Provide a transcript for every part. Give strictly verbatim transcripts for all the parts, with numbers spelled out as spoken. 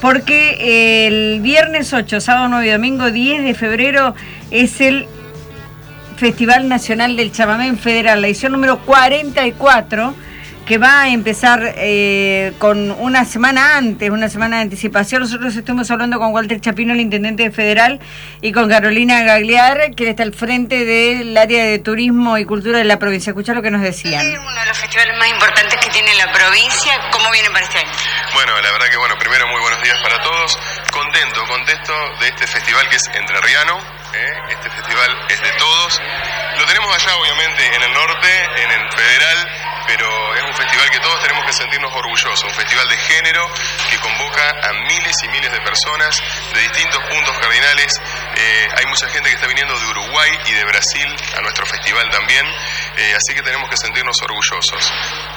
porque el viernes ocho, sábado nueve y domingo diez de febrero es el Festival Nacional del Chamamé en Federal, la edición número cuarenta y cuatro, que va a empezar eh, con una semana antes, una semana de anticipación. Nosotros estuvimos hablando con Walter Chapino, el intendente federal, y con Carolina Gagliar, que está al frente del área de turismo y cultura de la provincia. Escuchá lo que nos decían. Es uno de los festivales más importantes que tiene la provincia. ¿Cómo viene para este año? Bueno, la verdad que, bueno, primero muy buenos días para todos. Contento, contento de este festival que es entrerriano. ¿eh? Este festival es de todos. Lo tenemos allá, obviamente, en el norte, en el federal, pero es un festival que todos tenemos que sentirnos orgullosos, un festival de género que convoca a miles y miles de personas de distintos puntos cardinales. Eh, hay mucha gente que está viniendo de Uruguay y de Brasil a nuestro festival también, eh, así que tenemos que sentirnos orgullosos.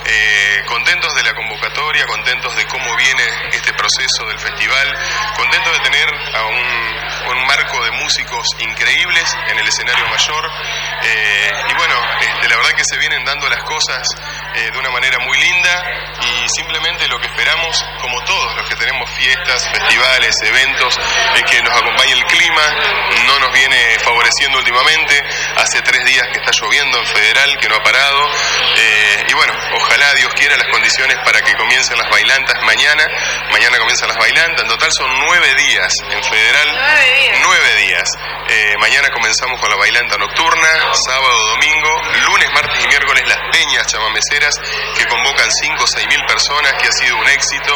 Eh, contentos de la convocatoria, contentos de cómo viene este proceso del festival, contentos de tener a un, un marco de músicos increíbles en el escenario mayor, eh, y bueno, este, la verdad que se vienen dando las cosas Eh, de una manera muy linda, y simplemente lo que esperamos, como todos los que tenemos fiestas, festivales, eventos, es que nos acompañe el clima. No nos viene favoreciendo últimamente, hace tres días que está lloviendo en Federal, que no ha parado, eh, y bueno, ojalá Dios quiera las condiciones para que comiencen las bailantas mañana. Mañana comienzan las bailantas, en total son nueve días en Federal. Nueve días. Nueve días. Eh, mañana comenzamos con la bailanta nocturna, sábado, domingo, lunes, martes y miércoles las peñas chamameceras, que convocan cinco o seis mil personas, que ha sido un éxito.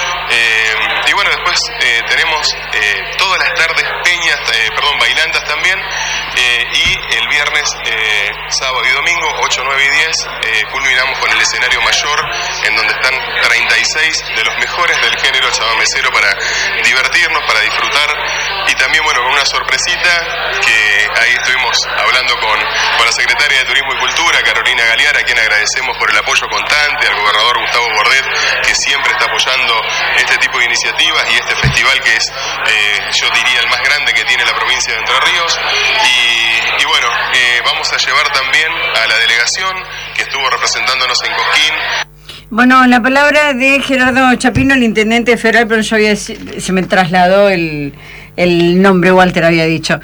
Eh, y bueno, después eh, tenemos eh, todas las tardes peñas, eh, perdón, bailantas también, eh, y el viernes, eh, sábado y domingo, ocho, nueve y diez, eh, culminamos con el escenario mayor, en donde están treinta y seis de los mejores del género chamamecero para divertirnos, para disfrutar, y también, bueno, con una sorpresita, que ahí estuvimos hablando con, con la secretaria de Turismo y Cultura, Carolina Gagliar, a quien agradecemos por el apoyo constante, al gobernador Gustavo Bordet, que siempre está apoyando este tipo de iniciativas y este festival que es, eh, yo diría, el más grande que tiene la provincia de Entre Ríos. Y, y bueno, eh, vamos a llevar también a la delegación que estuvo representándonos en Cosquín. Bueno, la palabra de Gerardo Chapino, el intendente federal, pero yo había, se me trasladó el, el nombre, Walter había dicho.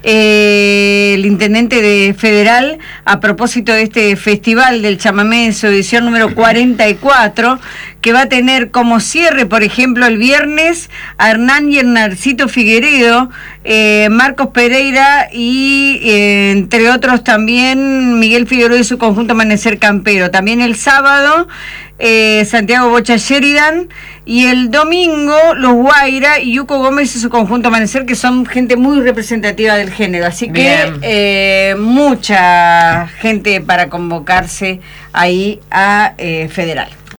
Eh, el intendente de federal, a propósito de este festival del chamamé en su edición número cuarenta y cuatro, que va a tener como cierre, por ejemplo, el viernes, a Hernán y Hernarcito Figueredo, eh, Marcos Pereira y, eh, entre otros, también Miguel Figueredo y su conjunto Amanecer Campero. También el sábado, Eh, Santiago Bocha Sheridan, y el domingo los Guaira y Yuko Gómez y su conjunto Amanecer, que son gente muy representativa del género, así que eh, mucha gente para convocarse ahí a eh, Federal.